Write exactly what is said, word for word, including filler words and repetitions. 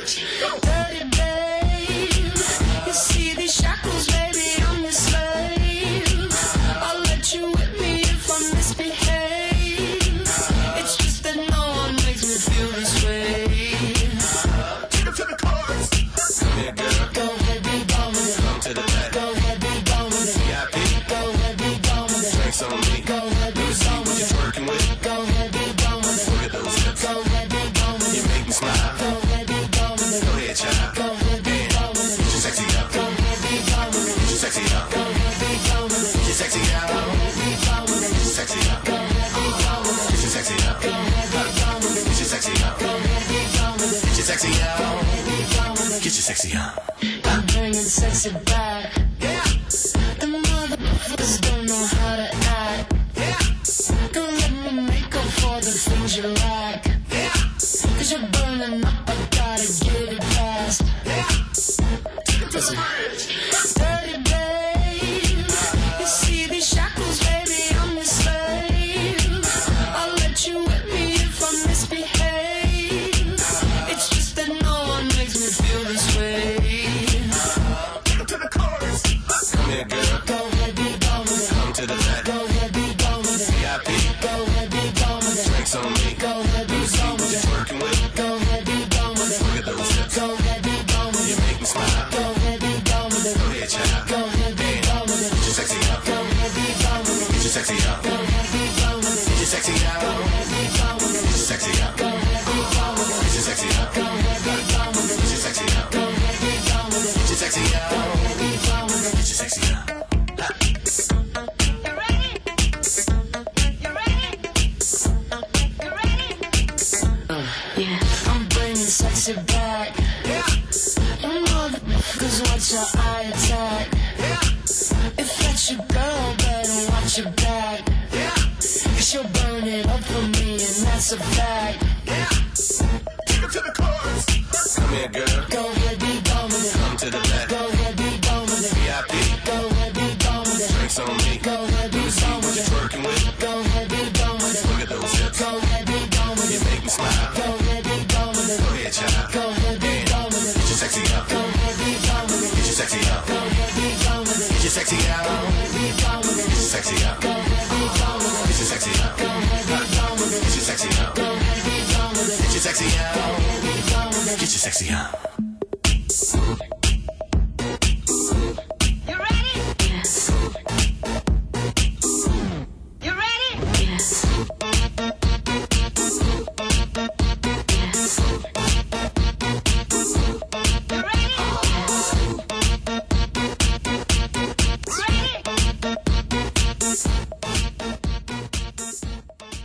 Dirty babe, you see these shackles, baby, I'm your slave. I'll let you whip me if I misbehave. It's just that no one makes me feel this way. Take him to the chorus. Come here, girl. Go ahead, be gone with it. Come to the back. Go ahead, be gone with it. V I P. Go ahead, be gone with it. Drinks on me. Go ahead, be See gone what with you're it. twerking with. Go ahead, be gone with it. Look at those hips. Go ahead, be gone with You it. make me smile. Go ahead, be gone with it. Go ahead, child. Go ahead, be gone with it. Get your sexy up. Go ahead, be gone with it. Get your sexy up. Go ahead, be gone with it. Get your sexy out. Go ahead, be gone with it. Get your sexy up. Go ahead, be gone with it. Get your sexy up. Go ahead, be gone with it. Get your sexy up. Go ahead, be gone with it. Get your sexy Go out. ahead, be gone with it. Get your sexy up. I'm bringing sexy back. Yeah. The motherfuckers don't know how to act. Yeah. Don't let me make up for the things you lack. Yeah. Cause you're burning up, I gotta get it fast. Yeah. Take him to the bridge. Dirty babe, you see these shackles, baby, I'm your slave. I'll let you whip me if I misbehave. It's just that no one makes me feel this way. Take him to the chorus. Come here, girl. Go ahead, be gone with it. Come to the back. Go ahead, be gone with it. V I P. Go ahead, be gone with it. Drinks on me. Go ahead, be See gone what with you're it. twerking with. Go ahead, be gone with it. Look at those hips. Go ahead, be gone with You it. make me smile. Go ahead, be gone with it. Go ahead, child. Go ahead, be gone with it. Get your sexy up. Go ahead, be gone with it. Get your sexy up. Go ahead, be gone with it. Get your sexy out. Go ahead, be gone with it. Get your sexy up. Go ahead, be gone with it. Get your sexy up. Go ahead, be gone with it. Get your sexy up. Go ahead, be gone with it. Get your sexy out. Go ahead, be gone with it. Get your sexy up. You ready? You ready? You ready? Yeah, I'm bringing sexy back. Yeah. You motherfuckers watch your eye attack. Yeah. If that's your girl, better watch your back. Yeah. Cause she'll burn it up for me, and that's a fact. Yeah. Take him to the chorus. Come here, girl. Go ahead, be gone with it. Come to the back. Go ahead, be gone with it. V I P. Go ahead, be gone with it. Drinks on me. Go ahead, be See gone what with you're it. twerking with. Go ahead, be gone with it. Look at those hips. Go ahead, be gone with You it. make me smile. Go ahead, be gone with it. Go ahead, child. Go ahead, be gone with it. Get your sexy up. Go ahead, be gone with it. Get your sexy up. Go ahead, be gone with it. Get your sexy out. Go ahead, be gone with it. Get your sexy up. Go ahead, be gone with it. Get your sexy up. Go ahead, be gone with it. Get your sexy up. Go ahead, be gone with it. Get your sexy Go out. ahead, be gone with it. Get your sexy up.